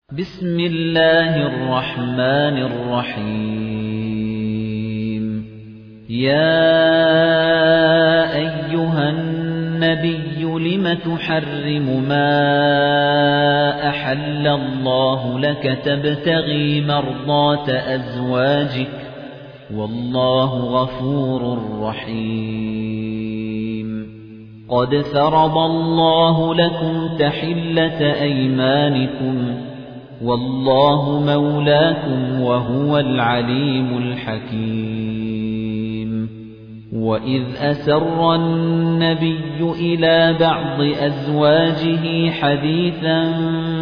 بسم الله الرحمن الرحيم يا أيها النبي لم تحرم ما أحل الله لك تبتغي مرضات أزواجك والله غفور رحيم قد فرض الله لكم تحلة أيمانكم والله مولاكم وهو العليم الحكيم وإذ أسر النبي إلى بعض أزواجه حديثا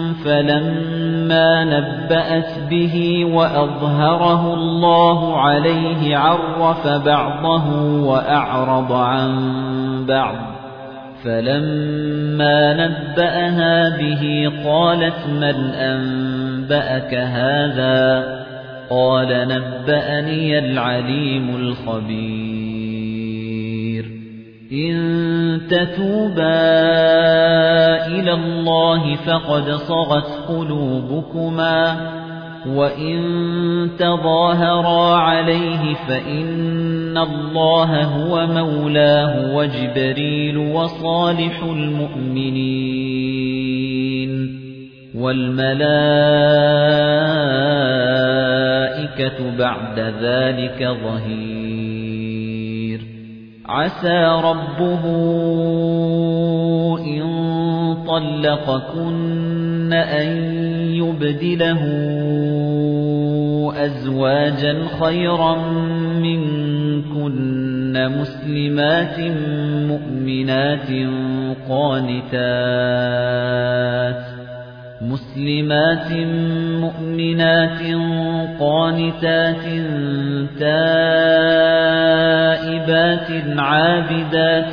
فلما نبأت به وأظهره الله عليه عرف بعضه وأعرض عن بعض فَلَمَّا نَبَّأَهَا بِهِ قَالَتْ مَنْ أَنبَأَكَ هَذَا قَالَ نَبَّأَنِيَ الْعَلِيمُ الْخَبِيرُ إِن تَتُوبَا إِلَى اللَّهِ فَقَدْ صَغَتْ قُلُوبُكُمَا وَإِن تَظَاهَرَا عَلَيْهِ فَإِنَّ اللَّهَ هُوَ مَوْلَاهُ وَجِبْرِيلُ وَصَالِحُ الْمُؤْمِنِينَ وَالْمَلَائِكَةُ بَعْدَ ذَلِكَ ظَهِيرٌ عَسَى رَبُّهُ إِن طَلَّقَكُنَّ أَن يُبْدِلَهُ أَزْوَاجًا خَيْرًا مِنكُنَّ مُسْلِمَاتٍ مُؤْمِنَاتٍ قَانِتَاتٍ تَائِبَاتٍ عَابِدَاتٍ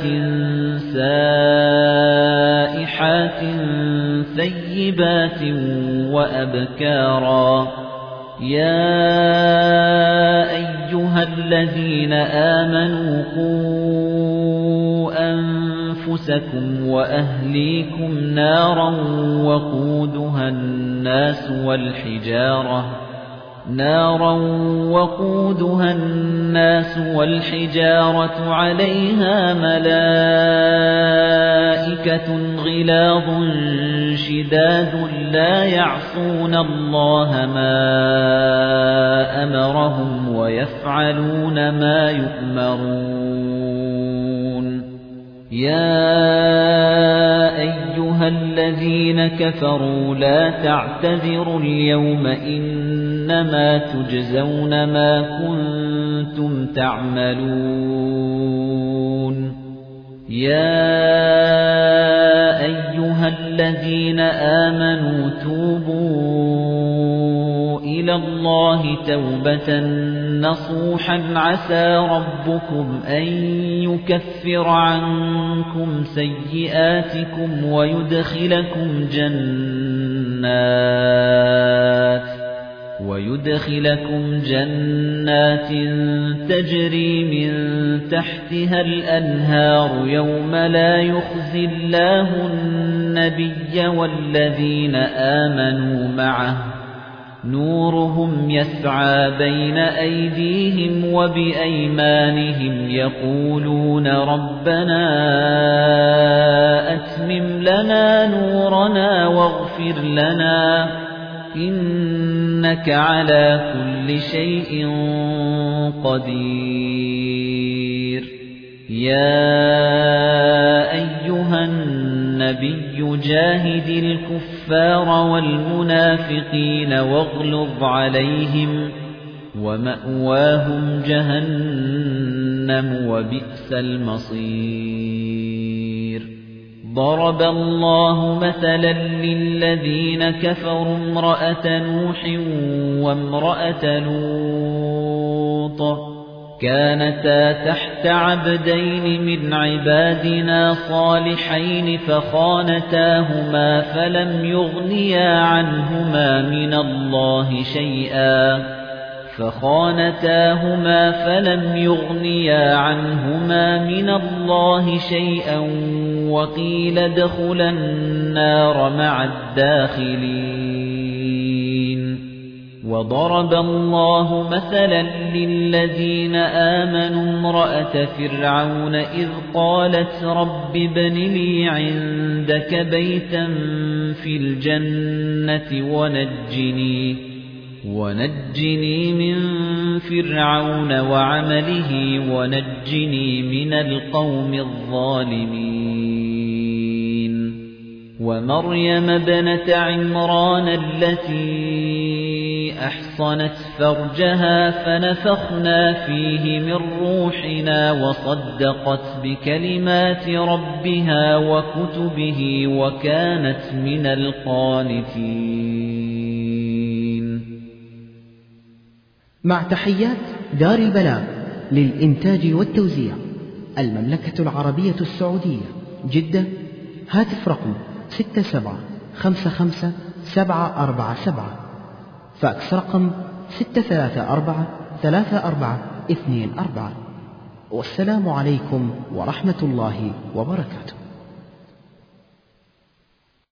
سَائِحَاتٍ ثَيِّبَاتٍ وَأَبْكَارًا يَا أَيُّهَا الَّذِينَ آمَنُوا قُوا أَنفُسَكُمْ وَأَهْلِيكُمْ نَارًا وَقُودُهَا النَّاسُ وَالْحِجَارَةُ عَلَيْهَا مَلَائِكَةٌ غِلَاظٌ شِدَادٌ لَّا يَعْصُونَ اللَّهَ مَا أَمَرَهُمْ وَيَفْعَلُونَ مَا يُؤْمَرُونَ يَا أَيُّهَا الَّذِينَ كَفَرُوا لَا تَعْتَذِرُوا الْيَوْمَ إِنَّمَا تُجْزَوْنَ مَا كُنتُمْ تَعْمَلُونَ يَا أَيُّهَا الَّذِينَ آمَنُوا تُوبُوا إِلَى اللَّهِ تَوْبَةً نَّصُوحًا عَسَى رَبُّكُمْ أَن يُكَفِّرَ عَنكُمْ سَيِّئَاتِكُمْ وَيُدْخِلَكُمْ جَنَّاتٍ تَجْرِي مِن تَحْتِهَا الْأَنْهَارُ يَوْمَ لَا يُخْزِي اللَّهُ النَّبِيَّ وَالَّذِينَ آمَنُوا مَعَهُ نُورُهُمْ يَسْعَىٰ بَيْنَ أَيْدِيهِمْ وَبِأَيْمَانِهِمْ يَقُولُونَ رَبَّنَا أَتْمِمْ لَنَا نُورَنَا وَاغْفِرْ لَنَا إِنَّكَ عَلَى كُلِّ شَيْءٍ قَدِيرٌ يَا أَيُّهَا النَّبِيُّ جَاهِدِ الْكُفَّارَ وَالْمُنَافِقِينَ وَاغْلُظْ عَلَيْهِمْ وَمَأْوَاهُمْ جَهَنَّمُ وَبِئْسَ الْمَصِيرُ ضَرَبَ اللَّهُ مَثَلًا لِّلَّذِينَ كَفَرُوا امْرَأَتَ نُوحٍ وَامْرَأَتَ لُوطٍ كَانَتَا تَحْتَ عَبْدَيْنِ مِنْ عِبَادِنَا صَالِحَيْنِ فَخَانَتَاهُمَا فَلَمْ يُغْنِيَا عَنْهُمَا مِنَ اللَّهِ شَيْئًا وَقِيلَ ادْخُلَا النَّارَ مَعَ الدَّاخِلِينَ وضرب الله مثلا للذين آمنوا امرأة فرعون إذ قالت رب ابن لي عندك بيتا في الجنة ونجني من فرعون وعمله ونجني من القوم الظالمين ومريم ابنة عمران التي أحصنت فرجها فنفخنا فيه من روحنا وصدقت بكلمات ربها وكتبه وكانت من القانتين. مع تحيات دار البلاغ للإنتاج والتوزيع، المملكة العربية السعودية، جدة. هاتف رقم 6755-747. فاكس رقم 634-3424. والسلام عليكم ورحمة الله وبركاته.